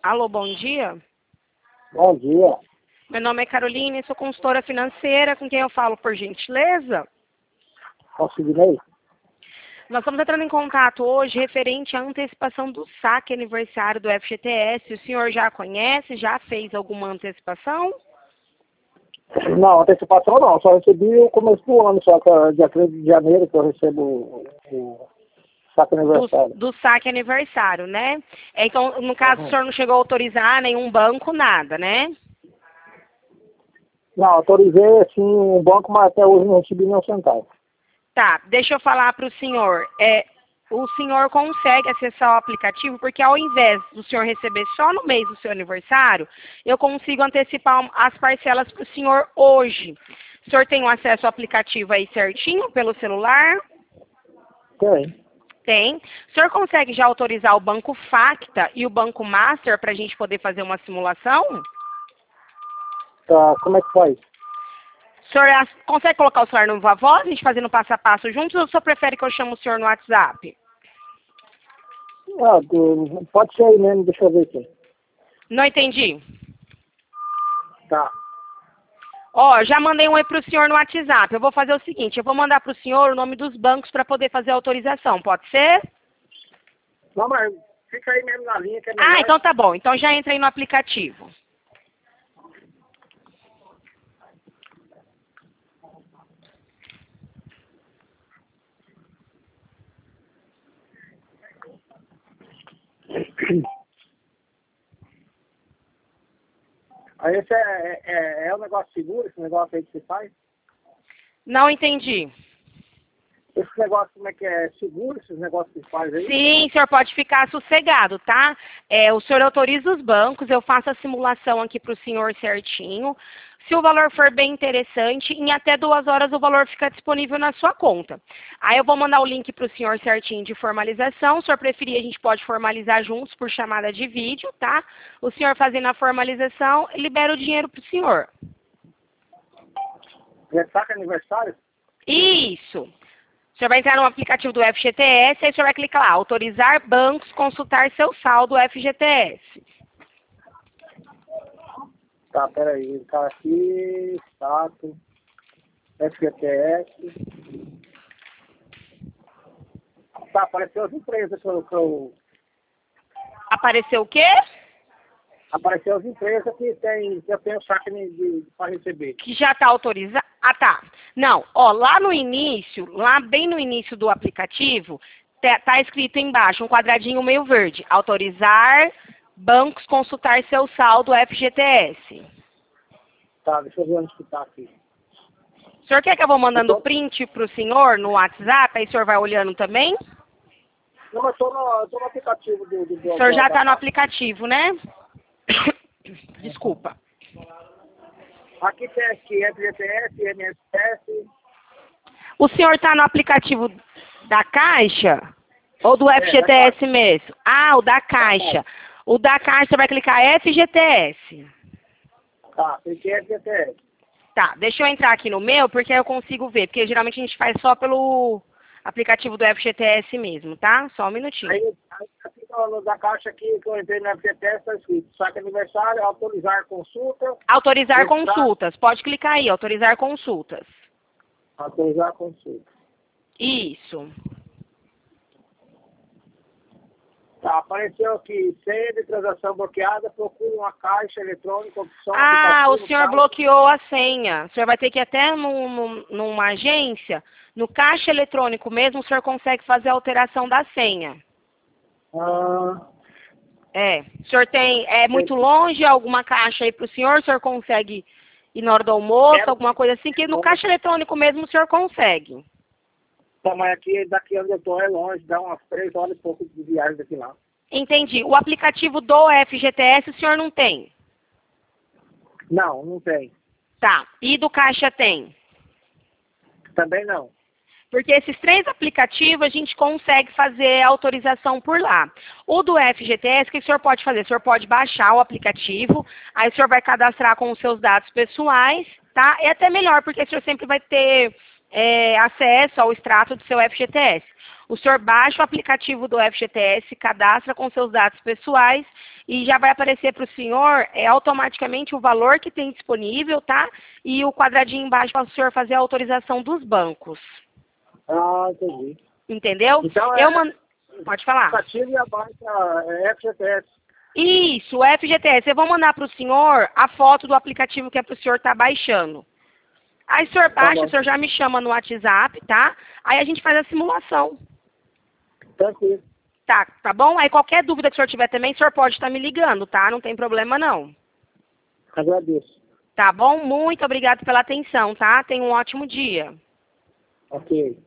Alô, bom dia. Bom dia. Meu nome é Caroline, sou consultora financeira, com quem eu falo, por gentileza? Conseguirei? Nós estamos entrando em contato hoje referente à antecipação do saque aniversário do FGTS. O senhor já conhece, já fez alguma antecipação? Não, antecipação não, só recebi o começo do ano, só que dia 13 de janeiro que eu recebo o saque aniversário. Do saque aniversário, né? Então, no caso, o senhor não chegou a autorizar nenhum banco, nada, né? Não, autorizei assim um banco, mas até hoje não recebi nenhum centavo. Tá, deixa eu falar para o senhor. O senhor consegue acessar o aplicativo, porque ao invés do senhor receber só no mês do seu aniversário, eu consigo antecipar as parcelas para o senhor hoje. O senhor tem o acesso ao aplicativo aí certinho pelo celular? Tem. Tem. O senhor consegue já autorizar o Banco Facta e o Banco Master para a gente poder fazer uma simulação? Tá, como é que faz? O senhor consegue colocar o celular no Viva Voz, a gente fazendo passo a passo juntos, ou o senhor prefere que eu chame o senhor no WhatsApp? Pode ser aí mesmo, deixa eu ver aqui. Não entendi. Tá. Ó, já mandei um oi para o senhor no WhatsApp. Eu vou fazer o seguinte, eu vou mandar para o senhor o nome dos bancos para poder fazer a autorização, pode ser? Não, mas fica aí mesmo na linha que é melhor. Ah, então tá bom. Então já entrei no aplicativo. Aí esse é um negócio seguro, esse negócio aí que você faz? Não entendi. Esse negócio, como é que é? Seguro, esses negócios que você faz aí? Sim, o senhor pode ficar sossegado, tá? O senhor autoriza os bancos, eu faço a simulação aqui para o senhor certinho. Se o valor for bem interessante, em até 2 horas o valor fica disponível na sua conta. Aí eu vou mandar o link para o senhor certinho de formalização. Se o senhor preferir, a gente pode formalizar juntos por chamada de vídeo, tá? O senhor fazendo a formalização, libera o dinheiro para o senhor. É saque aniversário? Isso. O senhor vai entrar no aplicativo do FGTS, aí o senhor vai clicar lá, autorizar bancos, consultar seu saldo FGTS. Tá, peraí, tá aqui, status, FGTS. Tá, apareceu as empresas que eu... Apareceu o quê? Apareceu as empresas que eu tenho saque para receber. Que já está autorizado. Ah, tá. Não, ó, lá no início, lá bem no início do aplicativo, tá escrito embaixo, um quadradinho meio verde. Autorizar bancos consultar seu saldo FGTS. Tá, deixa eu ver onde que tá aqui. O senhor quer que eu vou mandando print para o senhor no WhatsApp, aí o senhor vai olhando também? Não, mas eu tô no aplicativo do O senhor já está no aplicativo, né? Desculpa. Aqui tem aqui FGTS, MSS. O senhor está no aplicativo da Caixa ou do FGTS mesmo? Ah, o da Caixa. O da Caixa você vai clicar FGTS. Tá, cliquei FGTS. Tá, deixa eu entrar aqui no meu, porque aí eu consigo ver. Porque geralmente a gente faz só pelo aplicativo do FGTS mesmo, tá? Só um minutinho. Aí aqui no da caixa aqui, que eu entrei no FGTS, está escrito saque aniversário, autorizar consulta. Autorizar consultas. Pode clicar aí, autorizar consultas. Autorizar consulta. Isso. Tá, apareceu aqui, senha de transação bloqueada, procure uma caixa eletrônica, opção... Ah, o senhor bloqueou a senha. O senhor vai ter que ir até numa agência, no caixa eletrônico mesmo, o senhor consegue fazer a alteração da senha. Ah, O senhor é muito longe, alguma caixa aí para o senhor consegue ir na hora do almoço, alguma coisa assim, que no caixa eletrônico mesmo o senhor consegue. tá, mas aqui, daqui onde eu tô é longe, dá umas 3 horas e pouco de viagem daqui lá. Entendi. O aplicativo do FGTS o senhor não tem? Não, não tem. Tá. E do Caixa tem? Também não. Porque esses 3 aplicativos a gente consegue fazer a autorização por lá. O do FGTS, o que o senhor pode fazer? O senhor pode baixar o aplicativo, aí o senhor vai cadastrar com os seus dados pessoais, tá? É até melhor, porque o senhor sempre vai ter acesso ao extrato do seu FGTS. O senhor baixa o aplicativo do FGTS, cadastra com seus dados pessoais e já vai aparecer para o senhor automaticamente o valor que tem disponível, tá? E o quadradinho embaixo para o senhor fazer a autorização dos bancos. Ah, entendi. Entendeu? Então Pode falar. aplicativo e abaixo é FGTS. Isso, o FGTS. Eu vou mandar para o senhor a foto do aplicativo que é para o senhor estar baixando. Aí o senhor baixa, o senhor já me chama no WhatsApp, tá? Aí a gente faz a simulação. Tranquilo. Tá bom? Aí qualquer dúvida que o senhor tiver também, o senhor pode estar me ligando, tá? Não tem problema não. Agradeço. Tá bom? Muito obrigado pela atenção, tá? Tenha um ótimo dia. Ok.